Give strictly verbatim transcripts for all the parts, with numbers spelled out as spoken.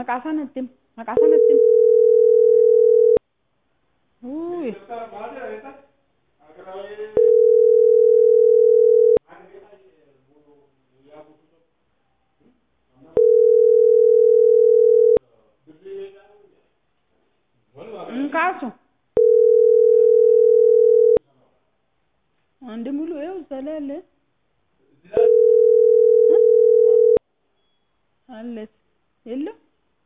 መቃሰነትም መቃሰነትም ውይ እንካሱ አንድ ሙሉ ይኸው ዘላለ አለት የለም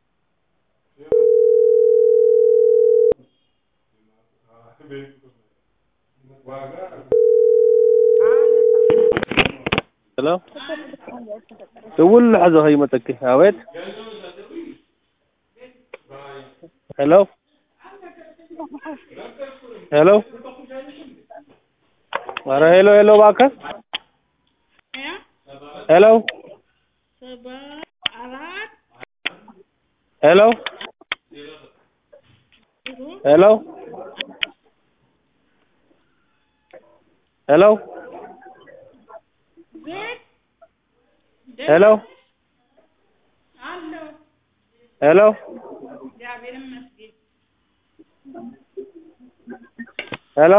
Hello? تقول لحظة هاي متك هاويت Hello? Hello? أرى hello hello باكر Hello? Hello? Hello? Hello? Hello? Hello? Hello?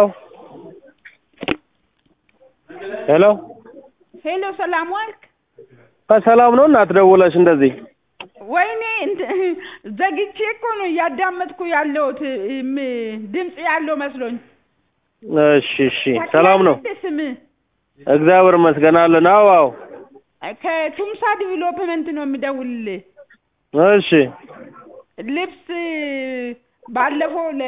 Hello? ሄሎ ሰላም ዋልክ ሰላም ነው እናት ደውለሽ እንደዚህ ወይኔ ዘግቼ እኮ ነው ያዳመጥኩ ያለውት ድምጽ ያለው መስሎኝ እሺ እሺ ሰላም ነው ስም እግዚአብሔር ይመስገን አለን አዎ አዎ ከቱምሳ ዲቨሎፕመንት ነው የሚደውልልህ እሺ ልብስ ባለፈው ለ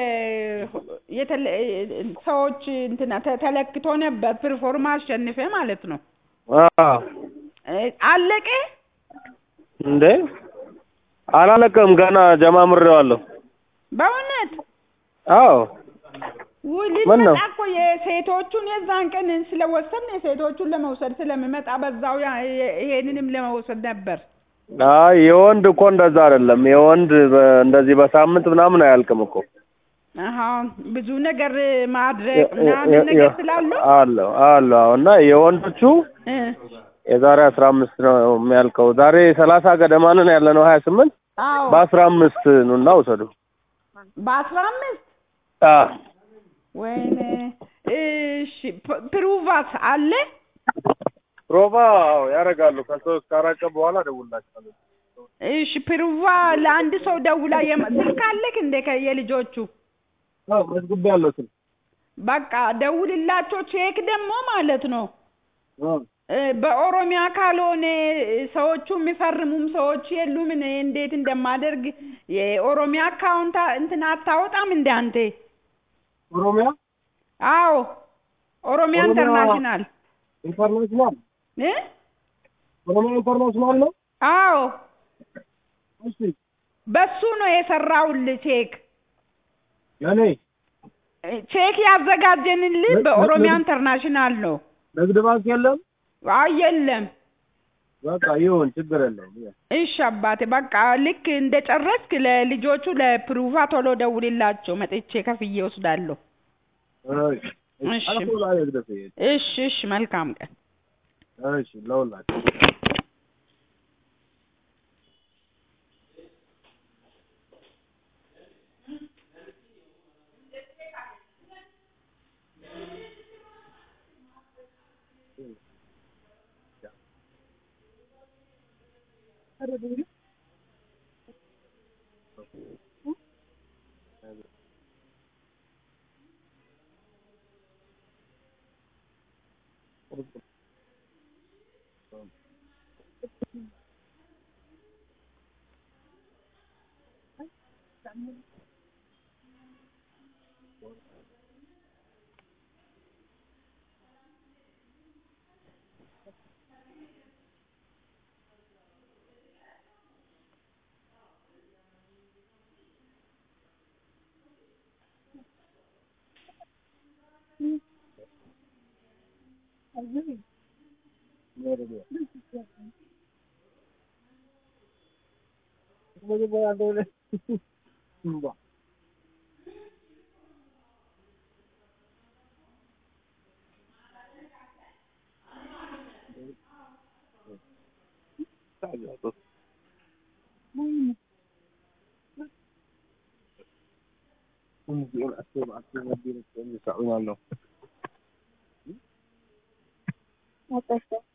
ሰዎች እንትና ተለክቶ ነበር ፐርፎርማንስ አሸንፈ ማለት ነው አዎ አለቀ እንዴ አላለቀም ገና ጀማምሬዋለሁ በእውነት አዎ ወሊመጣ እኮ የሴቶቹን የዛን ቀን ስለወሰን የሴቶቹን ለመውሰድ ስለሚመጣ በዛው ይሄንንም ለመውሰድ ነበር አይ የወንድ እኮ እንደዛ አይደለም የወንድ እንደዚህ በሳምንት ምናምን አያልቅም እኮ አሃ ብዙ ነገር ማድረግ ምናምን ነገር ስላለው አለ አለ እና የወንዶቹ የዛሬ አስራ አምስት ነው የሚያልቀው ዛሬ ሰላሳ ገደማ ነን ያለነው ሀያ ስምንት አዎ በአስራ አምስት ነውና ወሰዱ በአስራ አምስት አዎ ወይኔ እሺ ፕሩቫስ አለ ፕሮቫ ያረጋሉ ከሶስት ከአራት ቀን በኋላ ደውላችኋለሁ እሺ ፕሩቫ ለአንድ ሰው ደውላ ስልክ አለክ እንደ የልጆቹ አዎ መዝግብ ያለው ስልክ በቃ ደውልላቸው ቼክ ደግሞ ማለት ነው በኦሮሚያ ካልሆነ ሰዎቹ የሚፈርሙም ሰዎች የሉም እኔ እንዴት እንደማደርግ የኦሮሚያ አካውንት እንትና አታወጣም እንደ አንተ ኦሮሚያ አዎ ኦሮሚያ ኢንተርናሽናል ኢንተርናሽናል እ ኦሮሚያ ኢንተርናሽናል ነው አዎ እሺ በሱ ነው የሰራውልህ ቼክ ያኔ ቼክ ያዘጋጀንልህ በኦሮሚያ ኢንተርናሽናል ነው ንግድ ባንክ የለም አይ የለም በቃ ይሁን ችግር የለም እሺ አባቴ በቃ ልክ እንደጨረስክ ለልጆቹ ለፕሩቫ ቶሎ ደውልላቸው መጥቼ ከፍዬ ወስዳለሁ እሺ እሺ እሺ መልካም ቀን እሺ ለውላችሁ मुझे बड़ा डोले वाह እንዲሁ አስብ አስብ ነበር የሚሰሩናል ነው አጣሽ